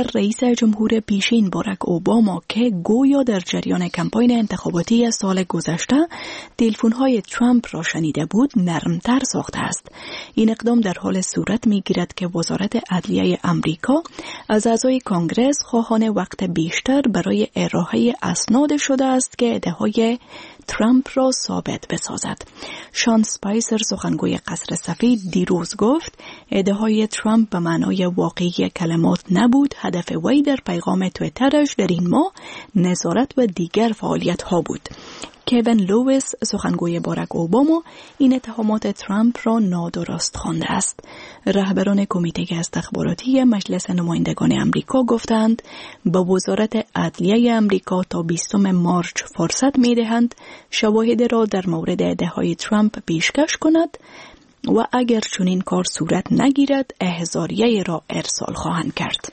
رئیس جمهور پیشین باراک اوباما که گویا در جریان کمپاین انتخاباتی سال گذشته تلفن‌های ترامپ را شنیده بود نرمتر ساخته است. این اقدام در حال صورت می‌گیرد که وزارت عدلیه امریکا از اعضای کانگرس خواهان وقت بیشتر برای ارائه اسناد شده است که ادعاهای ترامپ را ثابت بسازد. شان اسپایسر سخنگوی قصر سفید دیروز گفت ادعاهای ترامپ به معنای واقعی کلمات نبود. هدف وی در پیغام توییترش در این ماه نظارت و دیگر فعالیت ها بود. کوین لوئیس سخنگوی باراک اوباما این اتهامات ترامپ را نادرست خوانده است. رهبران کمیته استخباراتی مجلس نمایندگان امریکا گفتند به وزارت عدلیه امریکا تا 20 مارچ فرصت می‌دهند شواهد را در مورد ادعاهای ترامپ پیشکش کند و اگر چنین کار صورت نگیرد احضاریه را ارسال خواهند کرد.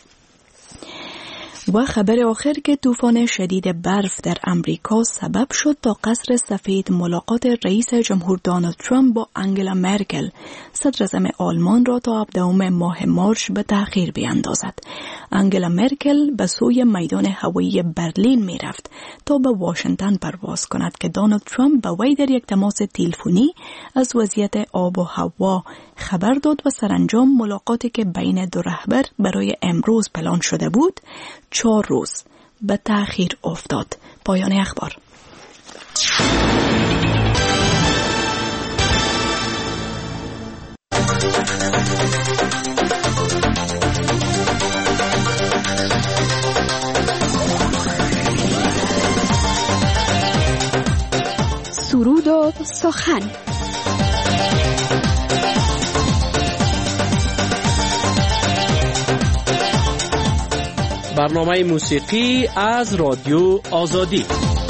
و خبر آخر که طوفان شدید برف در امریکا سبب شد تا قصر سفید ملاقات رئیس جمهور دونالد ترامپ با انگلا مرکل صدر اعظم آلمان را تا 17 ماه مارس به تأخیر بیاندازد. انگلا مرکل به سوی میدان هوایی برلین می رفت تا به واشنگتن پرواز کند که دونالد ترامپ به وی در یک تماس تلفنی از وضعیت آب و هوا خبر داد و سرانجام ملاقاتی که بین دو رهبر برای امروز پلان شده بود 4 روز به تأخیر افتاد. پایان اخبار. سرود و سخن. برنامه موسیقی از رادیو آزادی.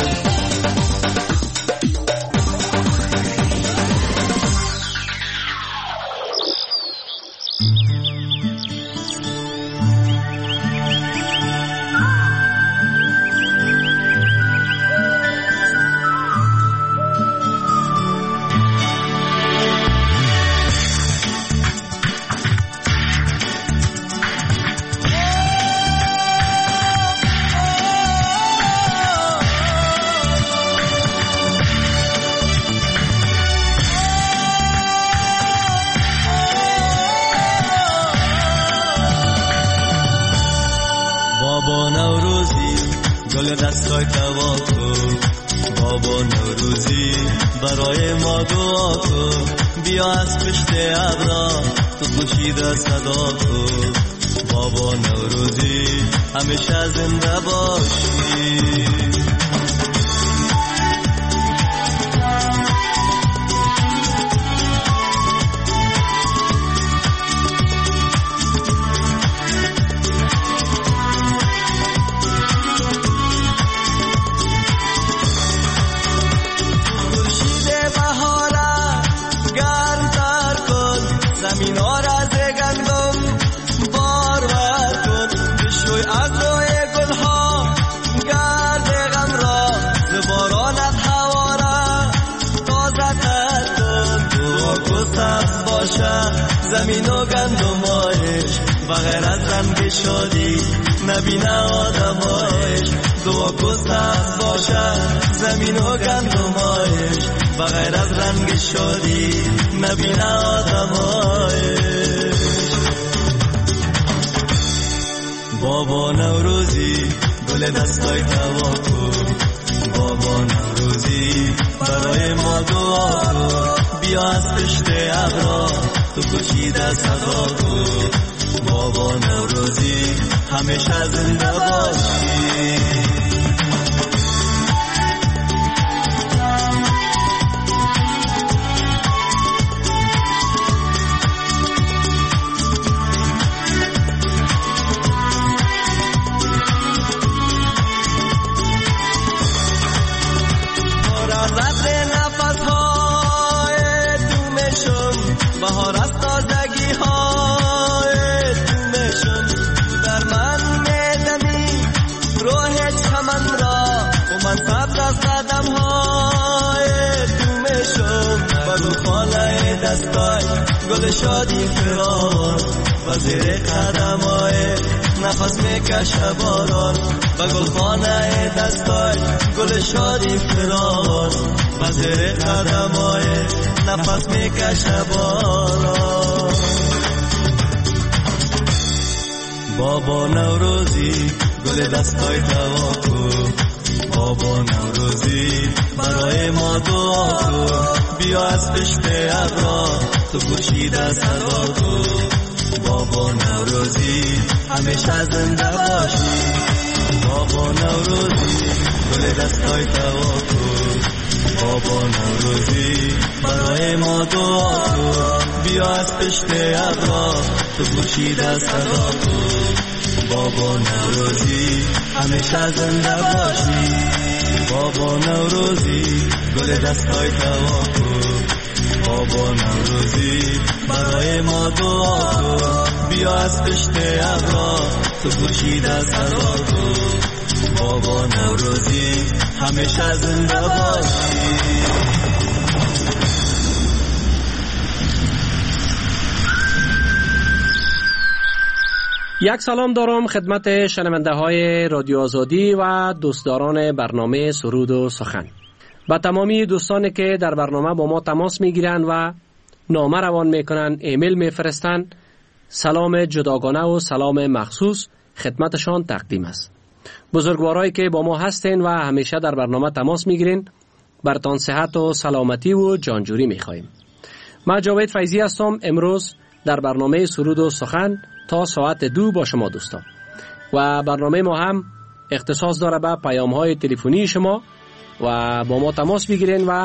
بابا نوروزی گل دستای دوا کن، بابا نوروزی برای ما دعا کن، بیا از پشت ابرا تو خورشید صدا کن، بابا نوروزی همیشه زنده باشی. زمین و گندمایش بغیر از رنگ شادی نبینه آدمایش، دعا کن سبز باشه زمین و گندمایش بغیر از رنگ شادی نبینه آدمایش. بابا نوروزی گل دستای دوا کن، بابا نوروزی برای ما دعا کن، بیا از پشت ابرا تو کشیده صدا کن، بابا نوروزی همیشه زنده باشی. بهار از تازگی های تو مشون در من میدمی روح چمن را و من سبز از قدم های تو مشون با دخاله دستای گل شادی فرار و زیر قدم های نفس میکشه باران و گلخانه دستای گل شادی فرار و زیر قدمای نفس میکشه باران بابا نوروزی گل دستای توافو بابا نوروزی برای ما دعا کن بیا از پشت ابرا تو گوشیده صدا کن بابا نوروزی همیشه زنده باشی بابا نوروزی گل دستای توافو بابا نوروزی برای ما دعا کن بیا از پشت ابرا تو گوشیده صدا کن بابا نوروزی همیشه زنده باشی بابا نوروزی گل دستای توافو بابا نوروزی برای ما دعا کن بیا از پشت ابرا تو گوشیده صدا کن بابا نوروزی همیشه زنده باشی یک سلام دارم خدمت شنونده های رادیو آزادی و دوستداران برنامه سرود و سخن. با تمامی دوستانی که در برنامه با ما تماس میگیرند و نامه روان میکنند، ایمیل میفرستند، سلام جداگانه و سلام مخصوص خدمتشان تقدیم است. بزرگوارایی که با ما هستین و همیشه در برنامه تماس میگیرین، برتان صحت و سلامتی و جانجوری میخواهیم. من جاوید فیضی هستم. امروز در برنامه سرود و سخن تا ساعت 2 با شما دوستان و برنامه ما هم اختصاص داره به پیام های تلفنی شما و با ما تماس بگیرین و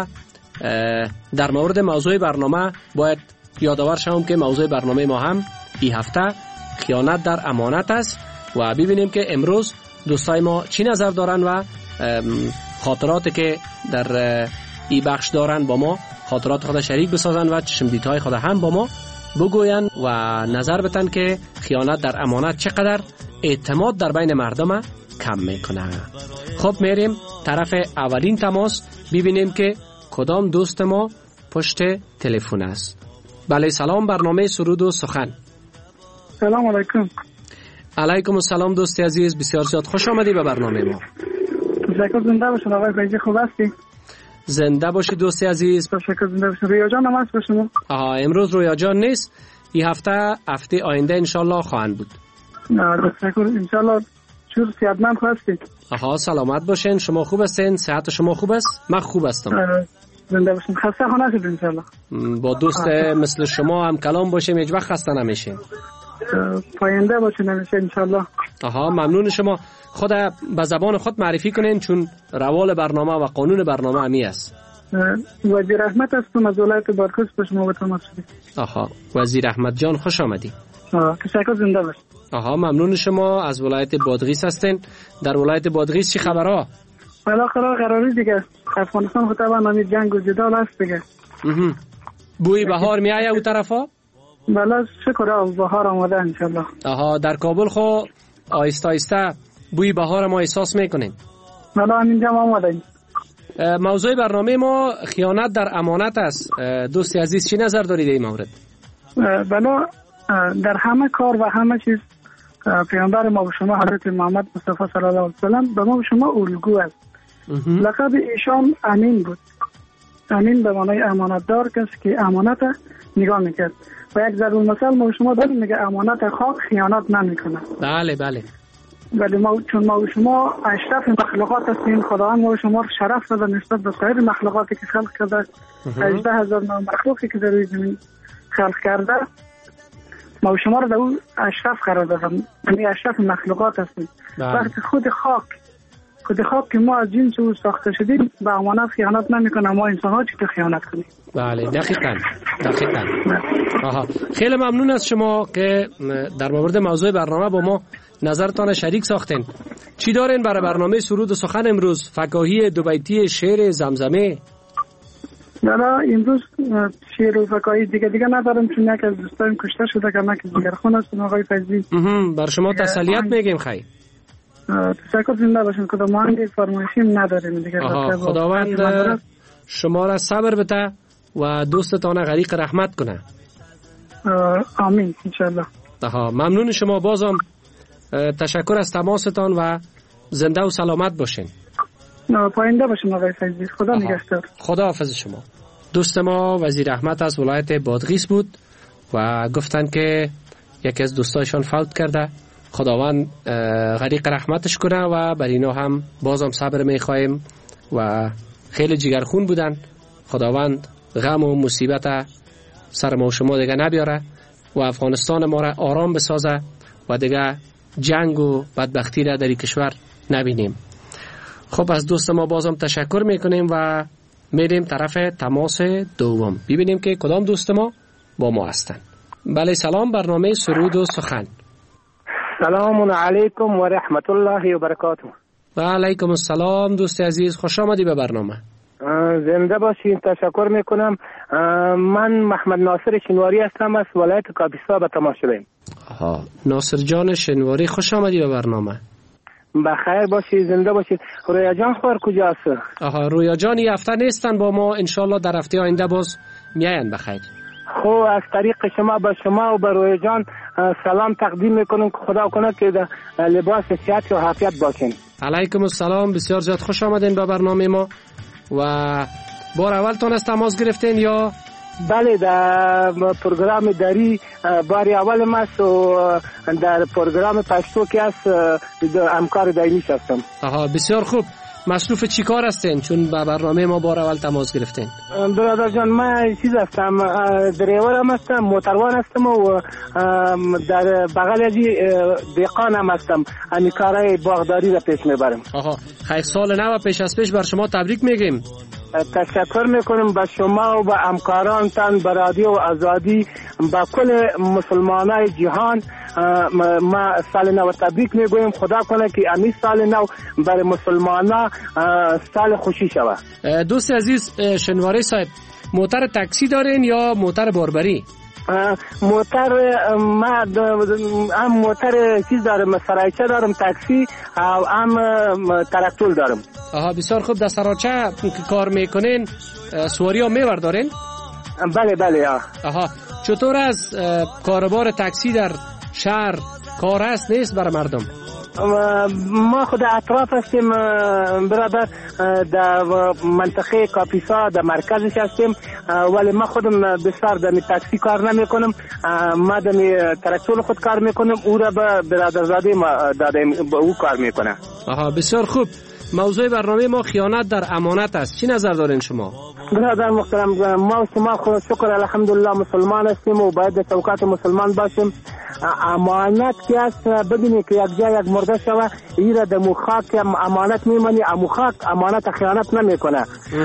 در مورد موضوع برنامه باید یادآور شوم که موضوع برنامه ما هم این هفته خیانت در امانت است و ببینیم که امروز دوستای ما چی نظر دارن و خاطراتی که در این بخش دارن با ما خاطرات خود شریک بسازن و چشمدیدهای خود هم با ما بگوین و نظر بتن که خیانت در امانت چقدر اعتماد در بین مردم کم میکنه. خب میریم طرف اولین تماس ببینیم که کدام دوست ما پشت تلفن است. بله سلام، برنامه سرود و سخن. سلام علیکم. علیکم السلام دوستی عزیز، بسیار زیاد خوش آمدی به برنامه ما. تشکر، زنده باشین آقای فیضی، خوب هستی؟ زنده باشی دوستی عزیز. تشکر، زنده باشین. رویا جان هم هست به شما؟ امروز رویا جان نیست، این هفته آینده انشالله خواهند بود. تشکر، انشالله چور صحتمند هستید. سلامت باشین. شما خوب هستین؟ صحت شما خوب است؟ من خوب هستم. زنده باشین، خسته نشید انشالله. با دوست مثل شما هم کلام باشیم، هیچ وقت خسته نمیشیم. پاینده باشین همیشه انشالله. ممنون شما. خود به زبان خود معرفی کنین چون روال برنامه و قانون برنامه همی است. وزیر احمد هستم از ولایت بادغیس به شما تماس شدم. وزیر احمد جان خوش آمدی. تشکر، زنده باش. ممنون شما. از ولایت بادغیس هستین. در ولایت بادغیس چی خبرها؟ بالاخره قراری دیگه افغانستان خود طبعا همین جنگ و جدال هست دیگه. بوی بهار می آید اون طرفا؟ بله شکر بهار آمده انشالله. در کابل خو آیسته آیسته بوی بهار ما احساس میکنیم. بله همینجا آمده. موضوع برنامه ما خیانت در امانت است. دوستی عزیز چی نظر دارید این مورد؟ بله در همه کار و همه چیز پیامبر ما به شما حضرت محمد مصطفی صلی الله علیه و سلم به ما به شما الگو است. لقب ایشان امین بود. امین به معنای امانتدار کسی که امانت نگاه میکرد و یک ضرب المثل ما به شما داریم میگه امانت خاک خیانت نمیکنه. بله ولی چون ما و شما اشرف مخلوقات هستیم، خداوند ما و شما شرف داده نسبت به سایر مخلوقاتی که خلق کرده. 18000 مخلوقی که در روی زمین خلق کرده ما و شما رو در اون اشرف قرار دادن، یعنی اشرف مخلوقات هستیم. وقتی خود خاک که ما از جنس او ساخته شدیم به امانت خیانت نمیکنه، ما انسان ها چطور خیانت کنیم؟ بله دقیقاً. خیلی ممنون از شما که در مورد موضوع برنامه با ما نظرتان شریک ساختین. چی دارین برای برنامه سرود و سخن امروز؟ فکاهی دو بیتی، شعر، زمزمه؟ نه امروز شعر و فکاهی دیگه ندارم چون یک از دوستان کشته شده که من که دیگرخون هستم آقای فیضی. بر شما تسلیت میگیم خیر. تشکر، زنده باشین. کدام مانگی فرمایشیم نداریم دیگه. خداوند شما را صبر بده و دوستتان غریق رحمت کنه. آمین انشالله. ممنون شما. بازم تشکر از تماستان و زنده و سلامت باشین. پاینده باشیم آقای فیضی. خدا نگهدار. خدا حافظ شما. دوست ما وزیر احمد از ولایت بادغیس بود و گفتن که یکی از دوستایشان فوت کرده. خداوند غریق رحمتش کنه و بر اینا هم بازم صبر میخوایم و خیلی جگرخون بودن. خداوند غم و مصیبت سر ما و شما دیگه نبیاره و افغانستان ما را آرام بسازه و دیگه جنگ و بدبختی را در این کشور نبینیم. خب از دوست ما بازم تشکر میکنیم و میریم طرف تماس دوم ببینیم که کدام دوست ما با ما هستن. بله سلام، برنامه سرود و سخن. سلام علیکم و رحمت الله و برکاته. و علیکم السلام دوست عزیز، خوش آمدی به برنامه. زنده باشین. تشکر میکنم. من محمد ناصر شنواری هستم از ولایت کاپیسا به تماس شدیم. ناصر جان شنواری، خوش آمدی به برنامه. بخیر باشی، زنده باشید. رویا جان خور کجاست؟ رویا جان این هفته نیستن با ما، انشالله در هفته آینده باز میاین بخیر. خب از طریق شما به شما و به رویا جان سلام تقدیم میکنم که خدا کنه که لباس صحت و عافیت باشین. علیکم السلام، بسیار زیاد خوش آمدین به برنامه ما. و بار اول تون از تماس گرفتین یا؟ بله، در پروگرام داری بار اول ماست و در پروگرام پشتو که است همکار دایمی هستم. بسیار خوب. مصروف چی کار هستین چون به برنامه ما بار اول تماس گرفتین؟ برادر جان من چیز هستم، دریور هم هستم، موتروان هستم و در بغل از دیقان هم هستم. همی کارهای باغداری را پیش میبرم. خیلی سال نو پیش از پیش بر شما تبریک میگیم. تشکر میکنم به شما و به همکارانتان، به رادیو آزادی، به کل مسلمانای جهان. ما سال نو تبریک میگویم. خدا کنه که امی سال نو برای مسلمانا سال خوشی شود. دوست عزیز شنواری صاحب، موتر تاکسی دارین یا موتر باربری؟ موتر ما هم موتر چیز دارم، سرایچه دارم، تاکسی و هم ترکتول دارم. بسیار خوب. در سرایچه کار میکنین سواری ها میوردارین؟ بله. چطور از کاروبار تاکسی در شهر کار هست نیست برای مردم؟ ما خود اطراف هستیم برادر، در منطقه کاپیسا در مرکزش هستیم، ولی ما خودم بسیار در تاکسی کار نمی کنم. ما در ترکتول خود کار میکنم، او را به برادرزاده ما دادیم، به او کار میکنه. بسیار خوب. موضوع برنامه ما خیانت در امانت است. چی نظر دارین شما؟ برادر محترم، ما و شما خود شکر الحمدلله مسلمان هستیم و باید در چوکات مسلمان باشیم. امانت که است ببینی که یک جای یک مرده شوه ایره در مخاک امانت میمانی، مخاک امانت خیانت نمیکنه.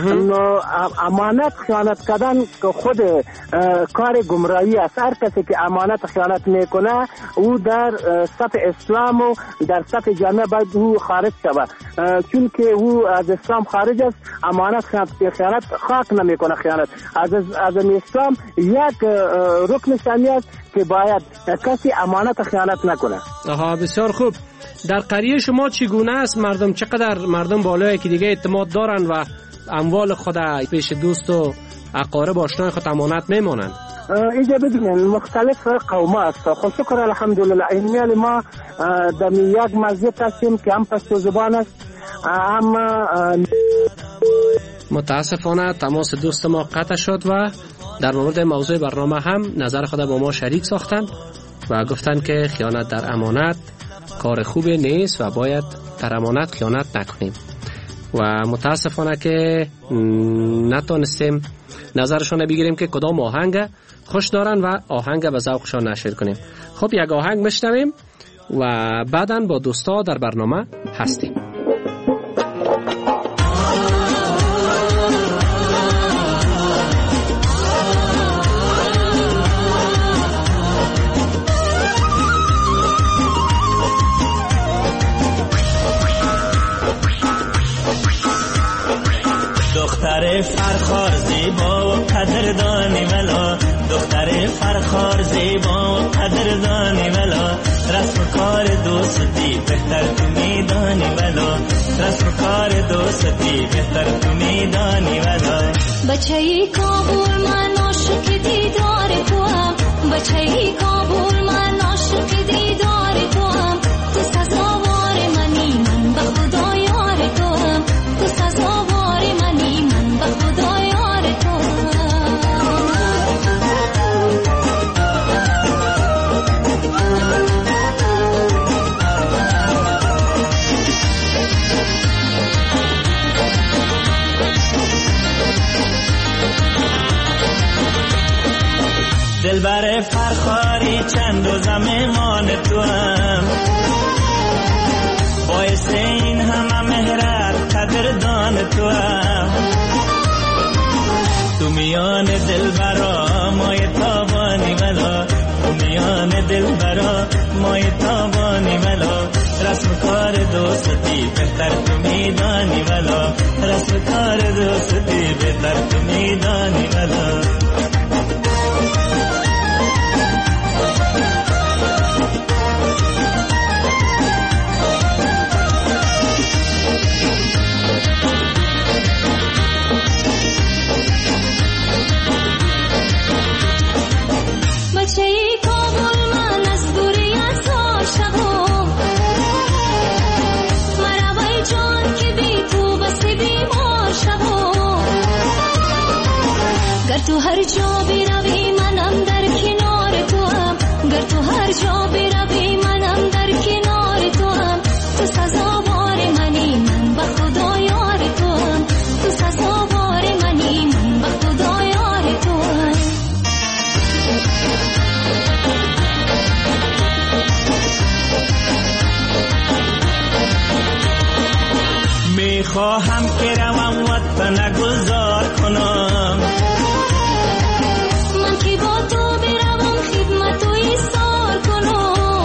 امانت خیانت کردن خود کار گمراهی است. هر کسی که امانت خیانت میکنه او در صف اسلام و در صف جامعه باید او خارج شوه، چون که او از اسلام خارج است. امانت خیانت خاک نمیکنه. خیانت از اسلام یک رکن ثانی است که باید کسی امانت خیانت نکنه. بسیار خوب. در قریه شما چگونه است؟ مردم چقدر مردم بالایی که دیگه اعتماد دارن و اموال خود پیش دوست و اقارب آشنای خود امانت میمانند؟ اینجا ببینید مختلف قوم است. خب شکر الحمدلله. این ما در یک مسجد هستیم که هم پشتو زبان است، هم متاسفانه تماس دوست ما قطع شد و در مورد موضوع برنامه هم نظر خود با ما شریک ساختند و گفتند که خیانت در امانت کار خوبی نیست و باید در امانت خیانت نکنیم و متاسفانه که نتونستیم نظرشون بگیریم که کدام آهنگ خوش دارن و آهنگ به ذوقشان نشر کنیم. خب یک آهنگ میشنویم و بعداً با دوستا در برنامه هستیم. دختر فرخار زیبا و قدردانی ولا، دختر فرخار زیبا و قدردانی ولا، رسم کار دوستی بهتر تو میدانی ولا، رسم کار دوستی بهتر تو میدانی ولا. بچه‌ی کابل من عاشق دیدار تو هم، بچه‌ی کابل من عاشق دیدار تو هم، تو چند روزم مهمان تو هم، باعث این همه مهرت قدردان تو هم. تو میان دل برا مای تابانی ملا، تو میان دل برا مای تابانی ملا. رسم کار دوستی بهتر تو میدانی ملا، رسم کار دوستی بهتر تو میدانی ملا. تو هر جا بروی منم در کنار تو هم، گر تو هر جا بروی منم در کنار تو هم. تو سزاوار منی من به خدا یار تو هم، تو سزاوار منی من به خدا یار تو هم. میخواهم که روم وطن گذار کنم، با تو بروم خدمت و ایثار کنم.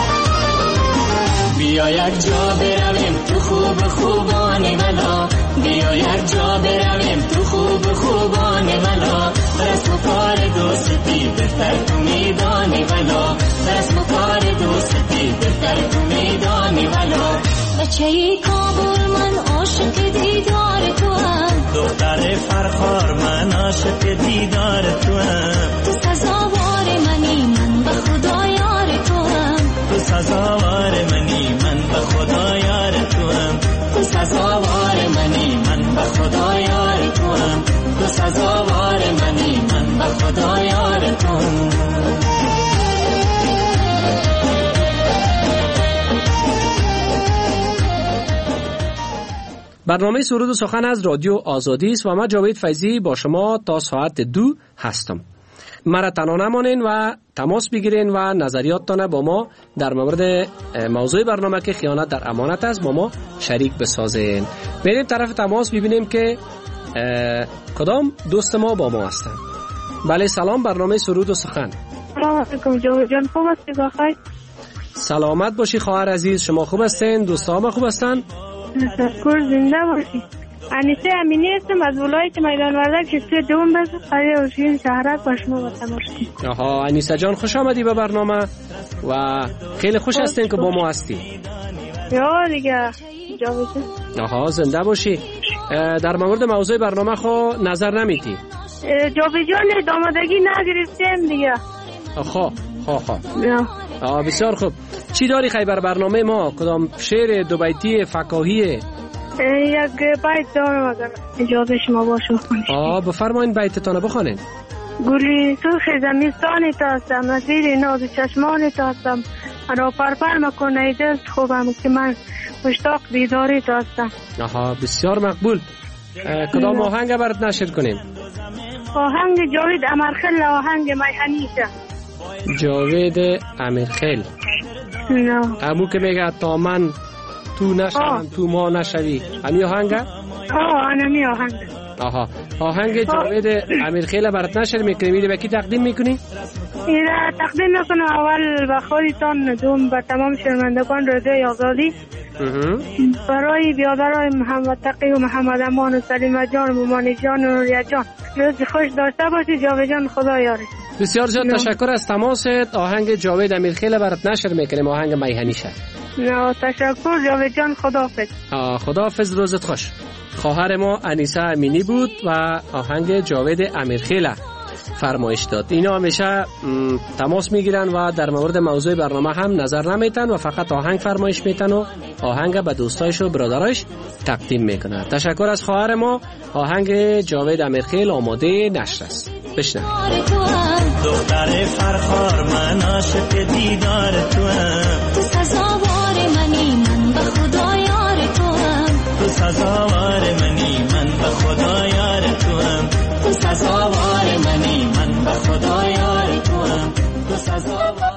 بیا یک جا برویم تو خوب خوبانی ملا، بیا یک جا برویم تو خوب خوبانی ملا. رسم و کار دوستی بهتر تو میدانی ملا، رسم و کار دوستی بهتر تو میدانی ملا. بچه کابل من عاشق دیدار تو هم، دختر فرخار من عاشق دیدار تو هم. تو سزاوار منی من به خدا یار تو هم، تو سزاوار منی من به خدا یار تو هم. تو سزاوار منی من به خدا یار تو هم. تو سزاوار منی من به خدا یار تو هم. برنامه سرود و سخن از رادیو آزادی است و من جاوید فیضی با شما تا ساعت 2 هستم. مرا تنها نمانین و تماس بگیرین و نظریاتتان با ما در مورد موضوع برنامه که خیانت در امانت است با ما شریک بسازین. بریم طرف تماس ببینیم که کدام دوست ما با ما هستن. بله سلام، برنامه سرود و سخن. سلام علیکم جان، خوب هستی بخیر؟ سلامت باشی خواهر عزیز، شما خوب هستین؟ دوستان خوب هستن؟ تشکر، زنده باشی. انیسه امینی هستم از ولایت میدان وردک، شسته دوم بس قریه و شیرین شهرک با شما با تماشا. آها انیسه جان، خوش آمدی به برنامه و خیلی خوش هستین که با ما هستی. یا دیگه جاوید. آها زنده باشی. در مورد موضوع برنامه خو نظر نمیتی؟ جاوید جان دامادگی نگرفتیم دیگه. آها بسیار خوب. چی داری خیبر برنامه ما؟ کدام شعر دو بیتی فکاهی؟ یک بیت دارم اگر اجازه شما باشه بخونید. بفرمایید بیتتان بخونید. گلی سرخ زمستانی تا هستم، نظیر ناز چشمانی تا هستم، را پرپر مکنه دل خوبم که من مشتاق دیداری تا هستم. بسیار مقبول. کدام آهنگ برات نشر کنیم؟ آهنگ جاوید امیرخیل، آهنگ میهنیشه. جاوید امیرخیل امو که میگه تا من تو نشوم تو ما نشوی، امی آهنگ؟ امی آهنگ. آهنگ جاوید امیرخیل برات نشر میکنی، میری به کی تقدیم میکنی؟ ایره تقدیم میکنم اول به خودتان، دوم به تمام شنوندگان رادیوی آزادی، برای بیادرای محمد تقی و محمد امان و سلیم جان و ممانی جان و نوریه جان. روز خوش داشته باشی جاوید جان، خدا یاری. بسیار زیاد تشکر از تماست. آهنگ جاوید امیرخیل برات نشر میکنیم، آهنگ میهنیشه. تشکر جاوید جان، خداحافظ. خداحافظ، روزت خوش. خواهر ما انیسه امینی بود و آهنگ جاوید امیرخیل فرمایش داد. اینا همیشه تماس میگیرن و در مورد موضوع برنامه هم نظر نمیتن و فقط آهنگ فرمایش میتن و آهنگ به دوستایش و برادرایش تقدیم میکنن. تشکر از خواهر ما. آهنگ جاوید امیرخیل آماده نشر است. بشنوید. دختر فرخار من عاشق دیدار تو هم، تو سزاوار منی من به خدا یار تو هم، تو سزاوار منی من به خدا یار تو هم، تو سزاوار منی من به خدا یار تو هم، تو سزاوار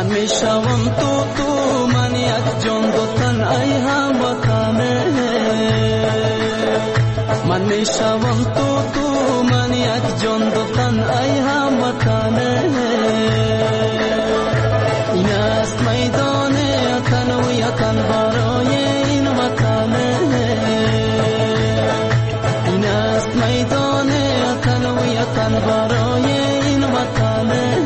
میشوم تو من یک جان دو تن ای هموطنه من میشوم تو من یک جان دو تن ای هموطنه این است میدان تنویتن برای این وطنه این است میدان تنویتن برای این وطنه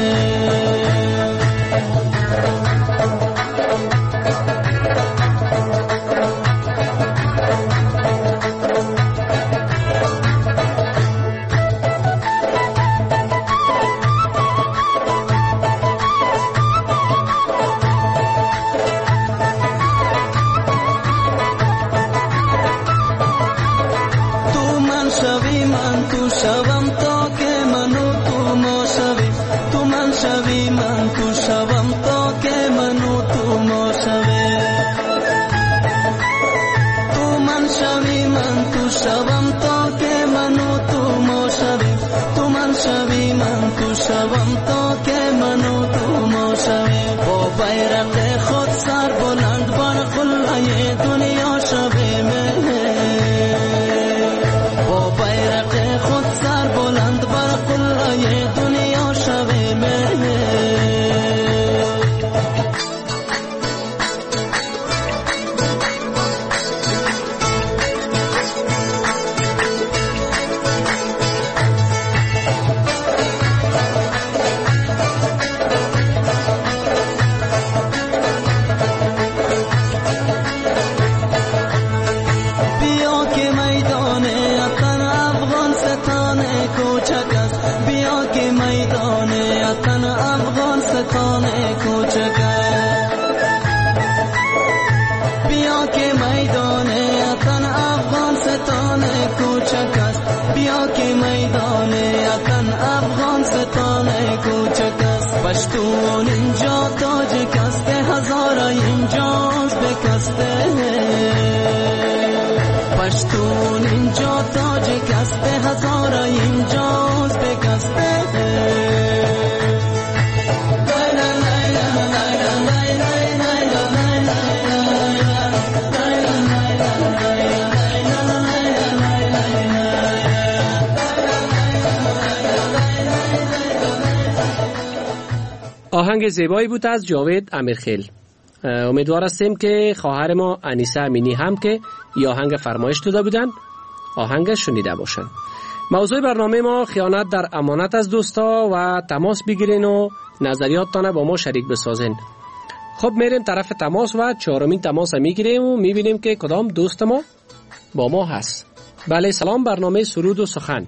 شوم تا که منو تو ما شوی تو من شوی من تو شوم تا که منو تو ما شوی تو من شوی من تو شوم تا که منو تو ما شوی تو من شوی من تو شوم تا که منو تو ما شوی با بیرق خود سر بلند بر قله دنیا شوی با بیرق خود سر بلند بر قله دنیا شوی پشتون اینجا تاج کسته هزار اینجاز بکسته پشتون اینجا تاج کسته هزار اینجاز بکسته آهنگ زیبایی بود از جاوید امیرخیل. امیدوار هستیم که خواهر ما انیسه امینی هم که این آهنگ فرمایش داده بودن آهنگ شنیده باشن. موضوع برنامه ما خیانت در امانت از دوستا و تماس بگیرین و نظریاتتان با ما شریک بسازین. خب میریم طرف تماس و چهارمین تماس میگیریم و میبینیم که کدام دوست ما با ما هست. بله سلام، برنامه سرود و سخن.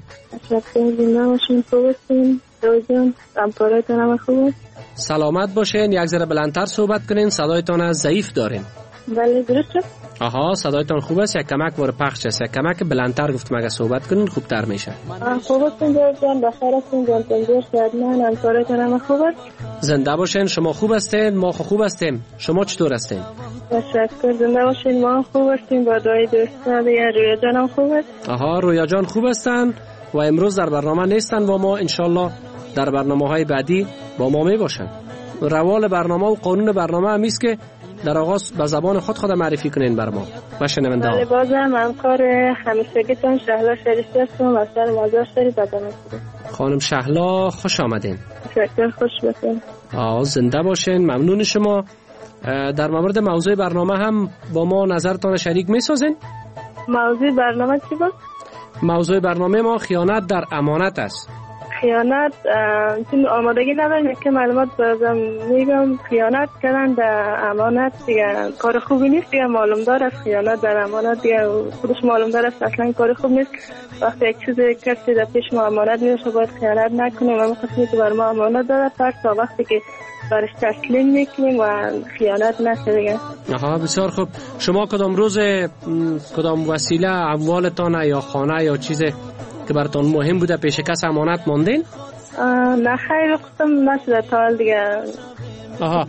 سلامت باشین، یک ذره بلندتر صحبت کنین، صدایتان ضعیف دارین. بله درسته؟ آها صدایتان خوب است، یک کمک وار پخش است، یک کمک بلندتر گفتم اگه صحبت کنین خوبتر میشه. خوب هستین جان، بخیر هستین جان، تندر شادمان، همکارتان هم خوب است؟ زنده باشین، شما خوب هستین؟ ما خوب هستیم. شما چطور هستین؟ تشکر، زنده باشین، ما خوب هستیم. با دعای دوستان دیگه رویا جان هم خوب است؟ آها رویا جان خوب هستن و امروز در برنامه نیستن و ما انشالله در برنامه‌های بعدی با ما می باشن. روال برنامه و قانون برنامه هم است که در آغاز به زبان خود معرفی کنین بر ما و شنونده ها. بله بازم همکار همیشگیتون شهلا شریفی هستم و سر مازار شریف بدم هستم. خانم شهلا خوش آمدین. تشکر، خوش باشین. زنده باشین، ممنون شما. در مورد موضوع برنامه هم با ما نظرتان شریک می سازین؟ موضوع برنامه چی بود؟ موضوع برنامه ما خیانت در امانت است. خیانت چون آمادگی نداریم که معلومات بازم میگم خیانت کردن در امانت دیگه کار خوبی نیست دیگه، معلوم داره خیانت در امانت دیگه خودش معلوم داره اصلا کار خوب نیست. وقتی یک چیز کسی در پیش ما امانت میشه باید خیانت نکنیم و قسمی که بر ما امانت داره پس تا وقتی که برش تسلیم میکنیم و خیانت نشه دیگه. آها بسیار خوب. شما کدام روز کدام وسیله اموالتان یا خانه یا چیز که براتون مهم بوده پیش کس امانت ماندین؟ نه خیلی قسم نشده تا حال دیگه. آها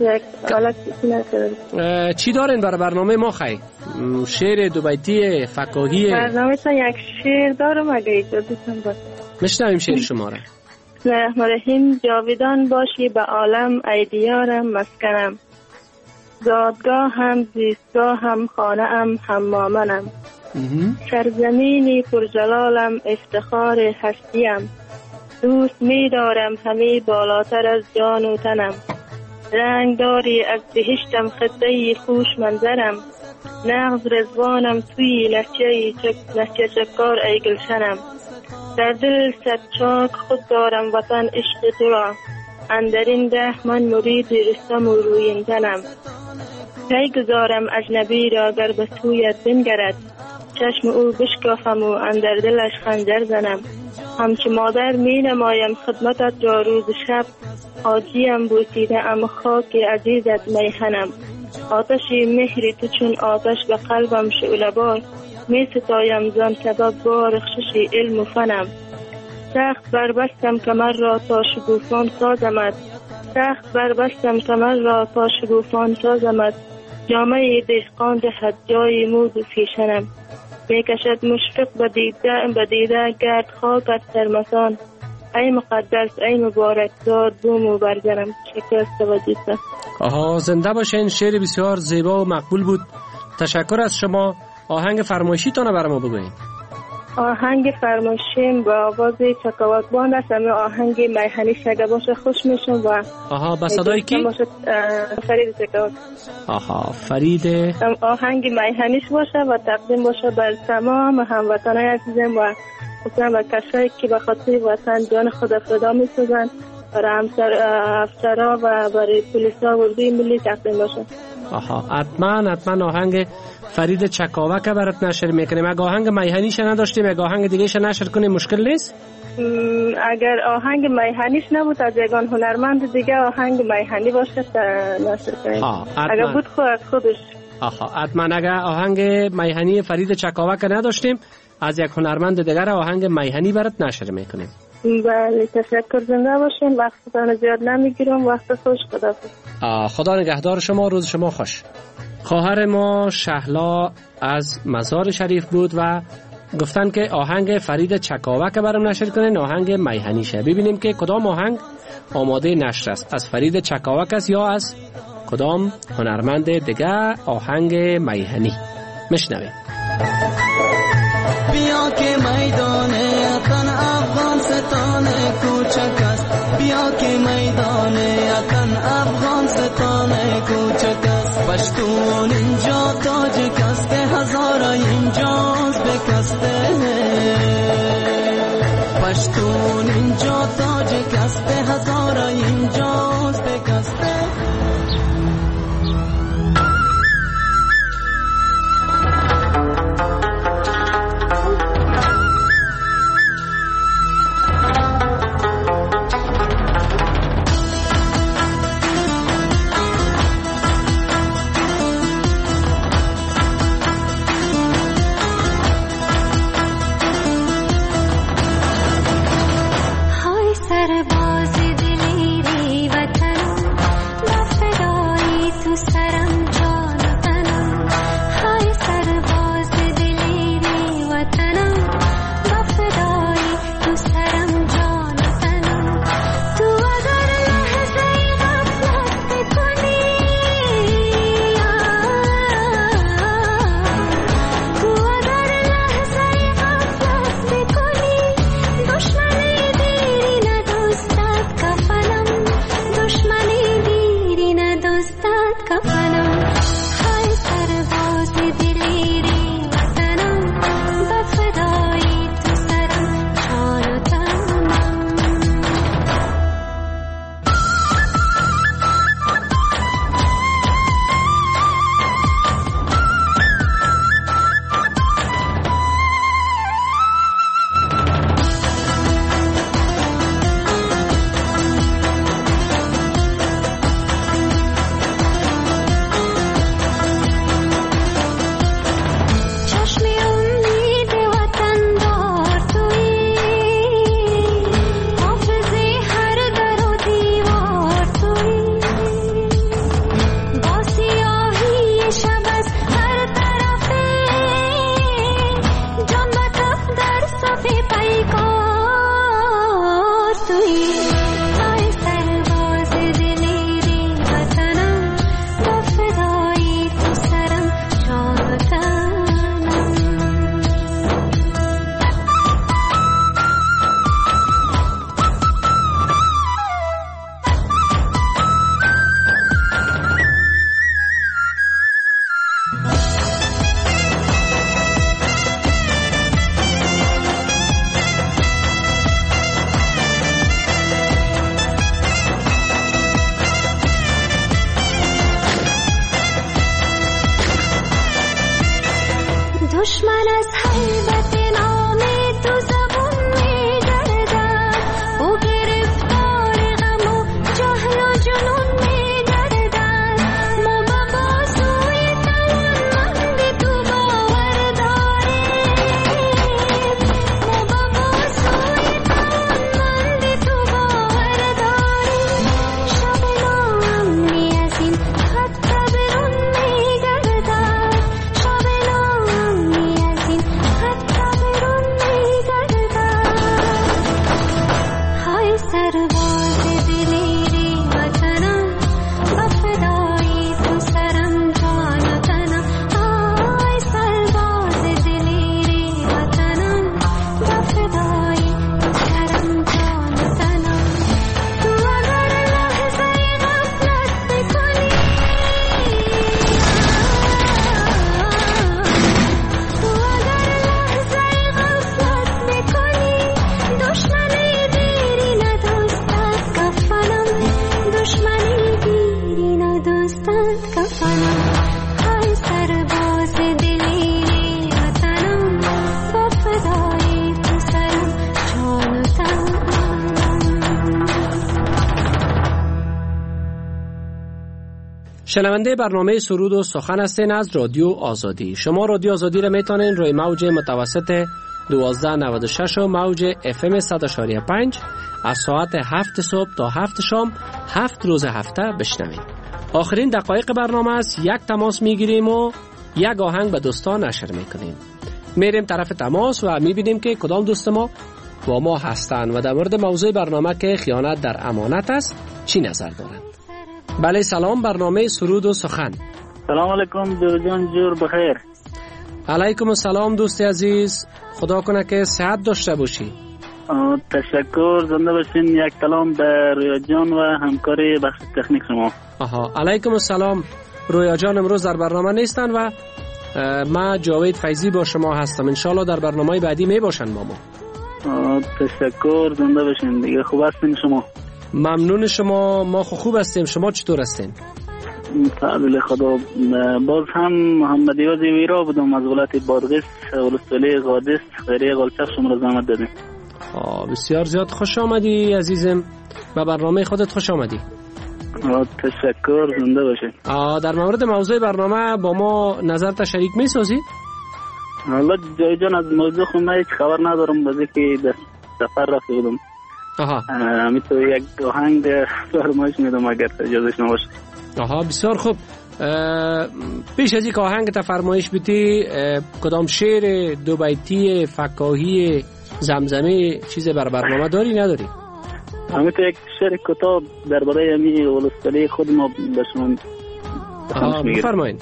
چی دارین برای برنامه ما خیلی؟ شعر دو بیتی فکاهی؟ برنامه تا یک شعر دارم اگه اجازه دوستم باشه. میشنویم شعر شما را. بسم الله الرحمن الرحیم. جاویدان باشی به عالم ای دیارم مسکنم، زادگاه هم زیستگاه هم خانه ام حمامنم، سرزمینی پرجلالم افتخار هستیم، دوست می دارم همی بالاتر از جان و تنم، رنگ داری از بهشتم خطه خوش منظرم، نغز رزوانم توی لحچه چکار ای گلشنم، در دل صد چاک خود دارم وطن عشق تو را، اندرین ده من مرید رستم و روین تنم، پی گذارم اجنبی را گر به سویت بنگرد، چشم او بشکافم و اندر دلش خنجر زنم، همچه مادر می نمایم خدمتت را روز شب، حاجیم بوسیده ام خاک عزیزت میهنم، آتشی مهری تو چون آتش به قلبم شعله بار، می ستایم زان سبب با رخشش علم و فنم، سخت بربستم کمر را تا شگوفان سازمت، سخت بربستم کمر را تا شگوفان سازمت، جامعه دهقان دهد جای مود و فیشنم، می کشد مشفق به دیده گرد خاکت سرمسان، ای مقدس ای مبارک زاد بوم و برگرم. شکر از توجهتان. آها، زنده باشین. شعر بسیار زیبا و مقبول بود. تشکر از شما. آهنگ فرمایشی تانه برای ما بگوین. آهنگ فرمایشیم با آواز چکاوک باند است. آهنگ میهنی شگه باشه خوش میشم و آها، با صدای کی؟ فرید چکاوک. آها، فرید. آهنگ میهنیش باشه و تقدیم باشه بر تمام هموطنای عزیزم و خصوصا و کسایی که به خاطر وطن جان خود فدا می‌سازند، برای افسرها و برای پلیسا و اردوی ملی تقدیم باشه. آها، حتما آهنگ فرید چکاوک برات نشر میکنیم. اگه آهنگ میهنیش نداشتیم اگه آهنگ دیگهش نشر کنیم مشکل نیست؟ اگر آهنگ میهنیش نبود از یگان هنرمند دیگه آهنگ میهنی باشه نشر کنیم. اگر بود خودش. آها، حتما اگر آهنگ میهنی فرید چکاوک نداشتیم از یک هنرمند دیگر آهنگ میهنی برات نشر میکنیم. بله، تشکر. زنده باشین. وقتتون زیاد نمیگیرم. وقت خوش. خدا نگهدار شما. روز شما خوش. خواهر ما شهلا از مزار شریف بود و گفتن که آهنگ فرید چکاوک برام نشر کنین، آهنگ میهنیشه. ببینیم که کدام آهنگ آماده نشر است، از فرید چکاوک است یا از کدام هنرمند دیگه آهنگ میهنی. میشنویم. بیا که میدان وطن افغان ستان کوچک است، بیا که میدان وطن افغان ستان کوچک است، پشتون اینجا تاجک است که هزارا اینجاز بکسته، پشتون اینجا تاجک است که هزارا اینجاز بکسته. सरबाज दिलेरी वतन شنونده برنامه سرود و سخن هستین از رادیو آزادی. شما رادیو آزادی را میتونین روی موج متوسط 1296 و موج FM 100.5 از ساعت 7 صبح تا 7 شام 7 روز هفته بشنوید. آخرین دقایق برنامه است. یک تماس میگیریم و یک آهنگ به دوستان نشر میکنیم. میریم طرف تماس و میبینیم که کدام دوست ما با ما هستند و در مورد موضوع برنامه که خیانت در امانت است چی نظر دارند. بله سلام، برنامه سرود و سخن. سلام علیکم جان، جور بخیر. علیکم السلام دوست عزیز، خدا کنه که صحت داشته باشی. تشکر، زنده باشین. یک سلام به رویا جان و همکاری بخش تکنیک شما. علیکم السلام. رویا جان امروز در برنامه نیستن و ما جاوید فیضی با شما هستم. انشالله در برنامه بعدی می باشن با ما. تشکر، زنده باشین. دیگه خوب هستین شما؟ ممنون شما. ما خوب هستیم. شما چطور هستین؟ فضل خدا. باز هم محمد یوز ویرا بودم از ولایت بادغیس، ولسوالی قادس، خیریه غالچق. شما را زحمت دادیم. بسیار زیاد خوش آمدی عزیزم. به برنامه خودت خوش آمدی. تشکر، زنده باشید. در مورد موضوع برنامه با ما نظرت شریک می سازی؟ والله جای جان از موضوع خود من هیچ خبر ندارم، بازی که در سفر رفته بودم. همین تو یک آهنگ فرمایش میدم اگر اجازه شما باشه. بسیار خوب. پیش از این که آهنگ تا فرمایش بیتی کدام شعر دو بیتی فکاهی زمزمه چیز بر برنامه داری نداری؟ همین تو یک شعر کتاب درباره امی ولسوالی خود ما به شما بفرمایید.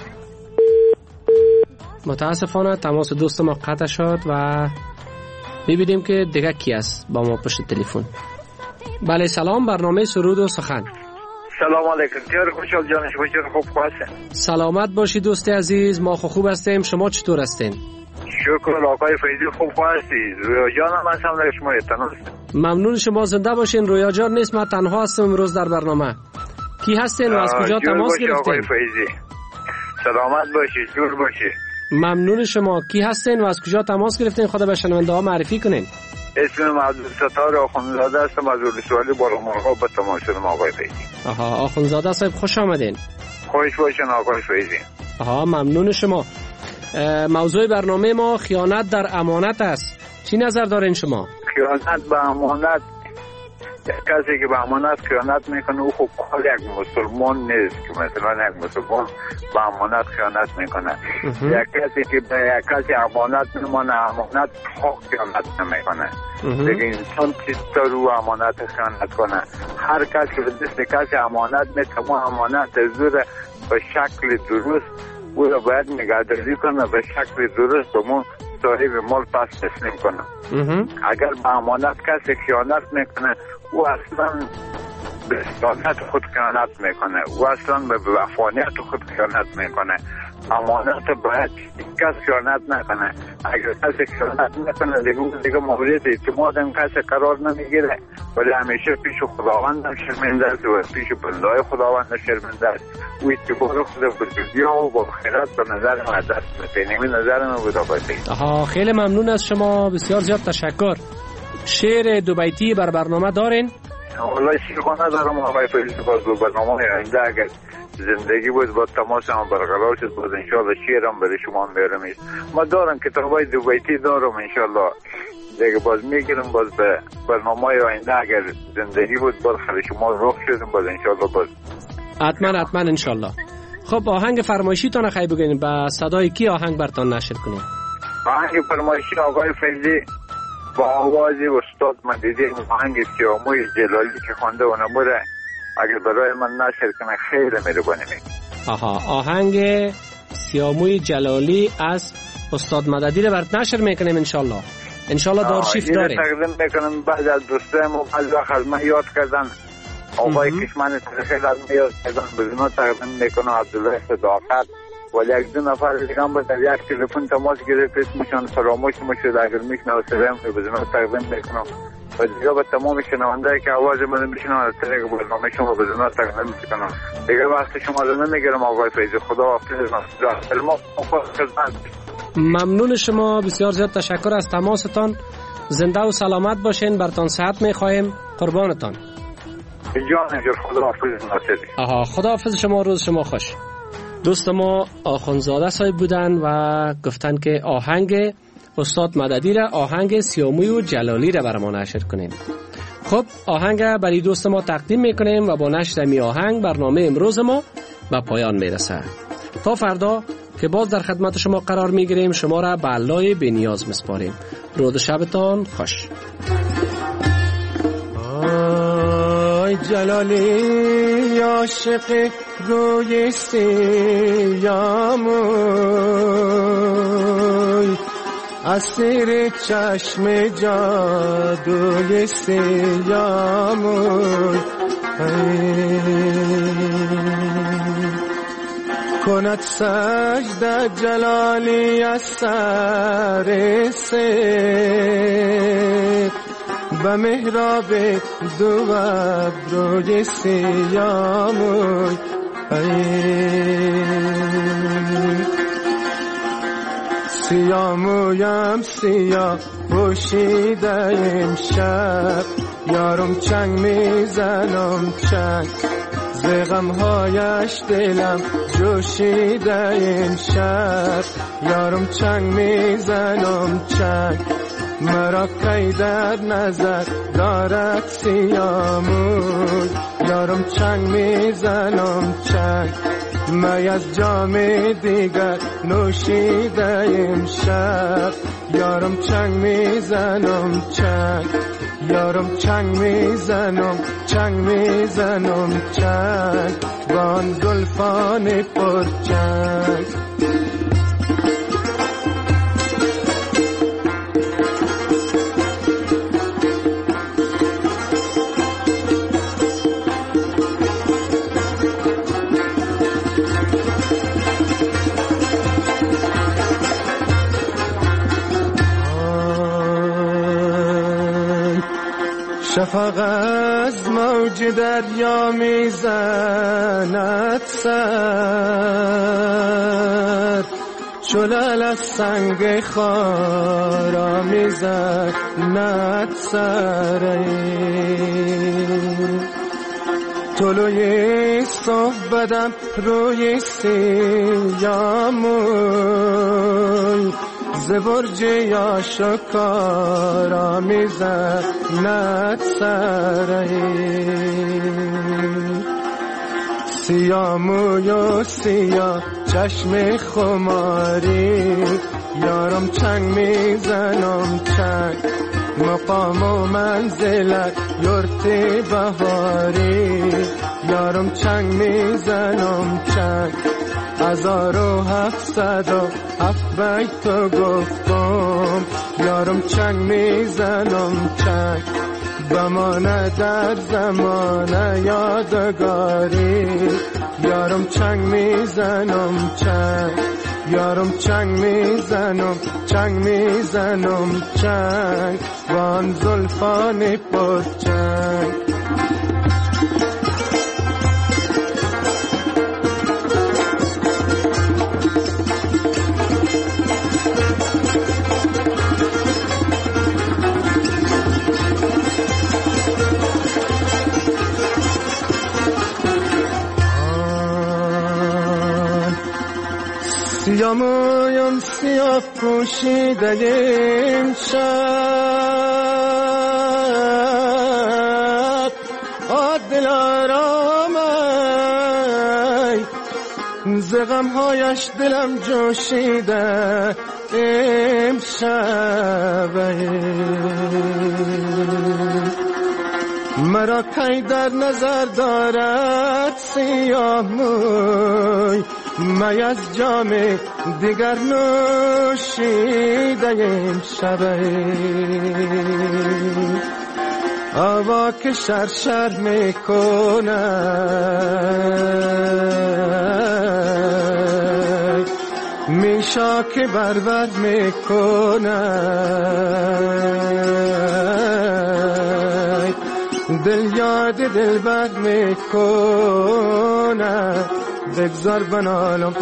متاسفانه تماس دوست ما قطع شد و میبینیم که دیگه کی است با ما پشت تلفن. بله سلام، برنامه سرود و سخن. سلام علیکم. جان خوشحال جان، شما چطور؟ خوب هستین؟ سلامت باشی دوست عزیز. ما خوب هستیم. شما چطور هستین؟ شکر آقای فیضی، خوب هستی؟ رویا جان هم هستم در شما تنها. ممنون شما، زنده باشین. رویا جان نیست، ما تنها هستم امروز در برنامه. کی هستین و از کجا تماس گرفتین؟ آقای فیضی سلامت باشید، جور باشید. ممنون شما. کی هستین و از کجا تماس گرفتین؟ خدا به شنونده ها معرفی کنین. اسمم عبدالستار آخونزاده هستم از ولسوالی بالامرغاب به تماس شدم آقای فیضی. آخونزاده صاحب خوش آمدین. خوش باشین آقای فیضی. ممنون شما. موضوع برنامه ما خیانت در امانت است. چی نظر دارین شما؟ خیانت به امانت، کسی که به امانت خیانت میکنه او خب یک مسلمان نیست که مثلا یک مسلمان به امانت خیانت میکنه. یک کسی که به یک کسی امانت میمانه، امانت حق خیانت نمیکنه. دیگه انسان چطور رو امانت خیانت کنه؟ هر کسی که به دست کسی امانت میتونه امانت زور به شکل درست او را باید نگهداری کنه، به شکل درست به من صاحب مال پس تسلیم کنه. اگر به امانت کسی خیانت میکنه او اصلا به صداقت خود خیانت میکنه، او اصلا به وفانیت خود خیانت میکنه. امانت باید کس خیانت نکنه. اگر کسی خیانت نکنه دیگه مورد اعتماد این کسی قرار نمیگیره، ولی همیشه پیش خداوند هم شرمنده است و پیش بندهای خداوند شرمنده است. او اعتبار خود به دنیا و با خیرات به نظر ما دست نمی نظر ما بود آقای فیضی. خیلی ممنون از شما، بسیار زیاد تشکر. شعر دو بیتی بر برنامه دارین؟ والله شیخانه دارم آقای فیضی. باز به برنامه آینده اگر زندگی بود با تماس هم برقرار شد باز انشالله شعرم برای شما میارم. ما دارم کتابای دو بیتی دارم انشالله دیگه باز میگیرم باز به برنامه آینده اگر زندگی بود باز خیلی شما رخ شدیم باز انشالله باز حتما انشالله. خب آهنگ فرمایشی تان خیلی بگین با صدای کی آهنگ برتان نشر کنیم؟ آهنگ فرمایشی آقای فیضی با آواز استاد مدیدی آهنگ سیاموی جلالی که خوانده و نموره اگر برای من نشر کنه خیلی مهربانی میکنم. آهنگ سیاموی جلالی از استاد مددی رو برات نشر میکنیم انشالله دارشیف داره. تقدیم میکنم بعد از دوستایم و بعض وقت از من یاد کردن آقای کشمن خیلی از من یاد کردن بدون تقدیم میکنم عبدالله صداقت ولی یک دو نفر دیگه هم در یک تلفن تماس گرفت اسمشان فراموش میشد اگر میشنم سرم بدون تقدیم میکنم و دیگه به تمام شنونده که آواز من میشنم از طریق برنامه شما بدون تقدیم میکنم. دیگه وقت شما رو نمیگیرم آقای فیضی. خدا حافظ. ممنون شما، بسیار زیاد تشکر از تماستان. زنده و سلامت باشین، برتان صحت میخواهیم. قربانتان. جان جور خداحافظ ناصری. آها خداحافظ شما، روز شما خوش. دوست ما آخوندزاده صاحب بودن و گفتن که آهنگ استاد مددی را، آهنگ سیاموی و جلالی را برام نشر کنیم. خب آهنگ برای دوست ما تقدیم میکنیم و با نشر می آهنگ برنامه امروز ما به پایان میرسه. تا فردا که باز در خدمت شما قرار میگیریم، شما را به الله بی‌نیاز میسپاریم. روز شبتان خوش. آی جلالی عاشق روی سیاموی، اسیر چشم جادوی سیاموی، کند سجده جلالی از سر سر، به محراب دو ابروی سیاموی، سیامویم سیاه پوشیده امشب، یارم چنگ میزنم چنگ، ز غمهایش دلم جوشیده امشب، یارم چنگ میزنم چنگ، مرا کی در نظر دارد سیاموی، یارم چنگ میزنم چنگ، می از جام دیگر نوشیده امشب، یارم چنگ میزنم چنگ، یارم چنگ میزنم چنگ میزنم چنگ، وان زلفان پر چنگ. شفق از موج دریا میزند سر، شلال از سنگ خارا میزند سر، طلوع صحبتم روی سیاموی، ز برج آشکارا میزند سر، سیاموی و سیاه چشم خماری، یارم چنگ میزنم چنگ، مقام و منزلت یورت بهاری، یارم چنگ میزنم چنگ، 1707 بیت گفتم، یارم چنگ میزنم چنگ، بمانه در زمان یادگاری، یارم چنگ میزنم چنگ، یارم چنگ میزنم چنگ میزنم چنگ، وان زلفان پر چنگ. سیامویم سیاه پوشیده امشب، دلارامه ز غمهایش دلم جوشیده امشب، مرا کی در نظر دارد سیاموی، می از جام دیگر نوشیده امشب، هوا که شرشر میکنه میشا که بربر میکنه، دل یاد دلبر میکنه، بگذار بنالم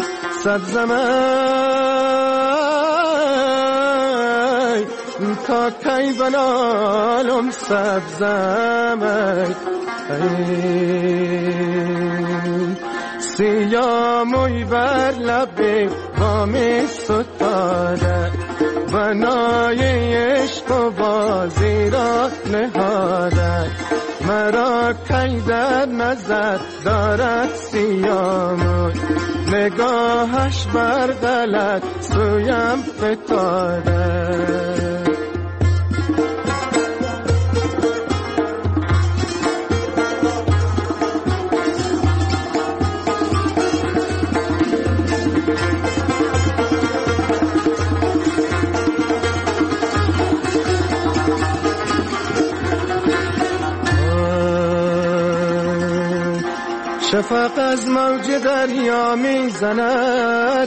سبزمه تا کی بنالم سبزمه، سیاموی بر لب بامی ستاره بنای عشق و بازی را نهاده مرا کی در نظر دارد سیاموی نگاهش بر غلط سویم فتاده شفق از موج دریا میزند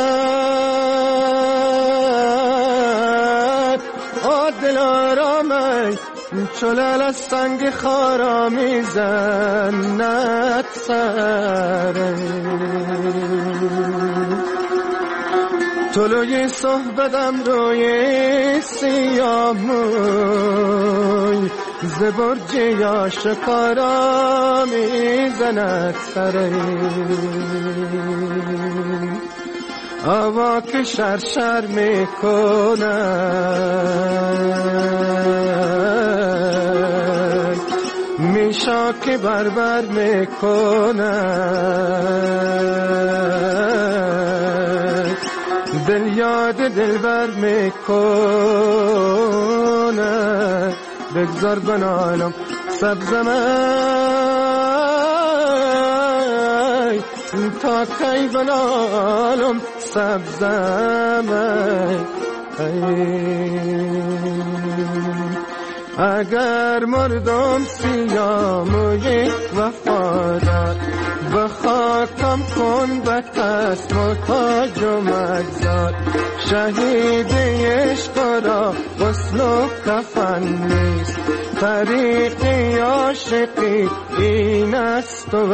سر دل آرامه چلال از سنگ خارا میزند سر طلوی صحبتم روی سیاموی زبرج یا شکارا میزند سر هوا که شرشر میکند میشا که بربر میکند دل یاد دلبر میکند بگذار بنالم سبزم ای تا کی بنالم سبزم ای اگر مردم سیاموی وفادار به خاکم کن به کس محتاج و مگذار شهید عشق را غسل و کفن نیست طریق عاشقی این است و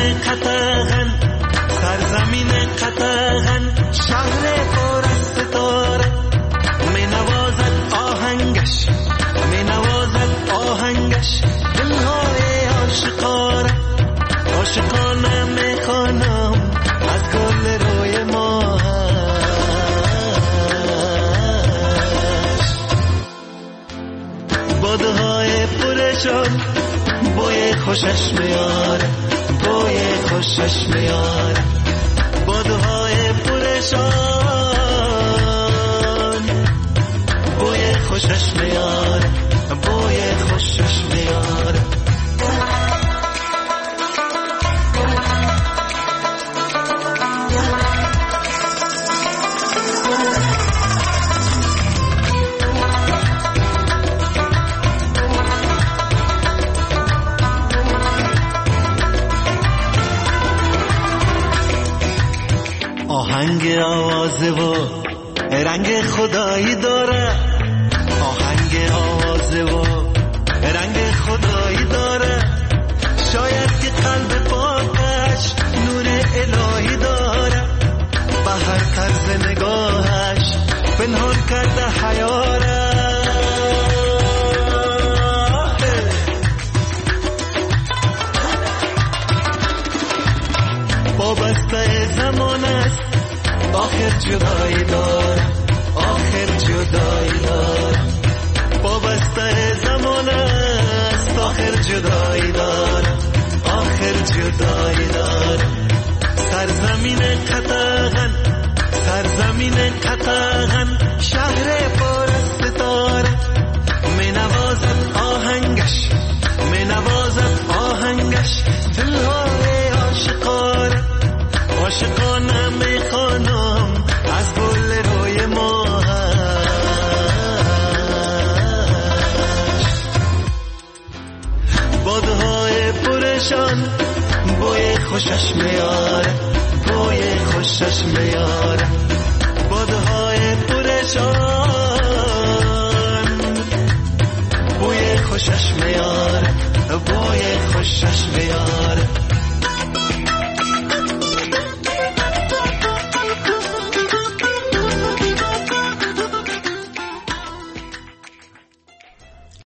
قطغن سرزمین قطغن شهر پر از ستاره می نوازد آهنگش می نوازد آهنگش دلهای عاشقانه عاشقانه می خوانم از گل روی ماهش بادهای پرشان بوی خوشش میاره بوی خوشش میاره بادهای پرشان بوی خوشش میاره بوی خوشش میاره آهنگ آوازه و رنگ خدایی داره آهنگ آوازه و رنگ خدایی داره شاید که قلب پاکش نور الهی داره به هر طرز نگاهش پنهان کرده حیاره وابسته زمان است آخر جدایی دار آخر جدایی دار وابسته زمان است آخر جدایی دار آخر جدایی دار سرزمین قطغن سرزمین قطغن شهر پر از ستاره می نوازد آهنگش می نوازد آهنگش دلهای عاشقانه عاشقانه می خوانم از گل روی ماهش بادهای پرشان بوی خوشش میاره بوی خوشش میاره بادهای پرشان بوی خوشش میاره بوی خوشش میاره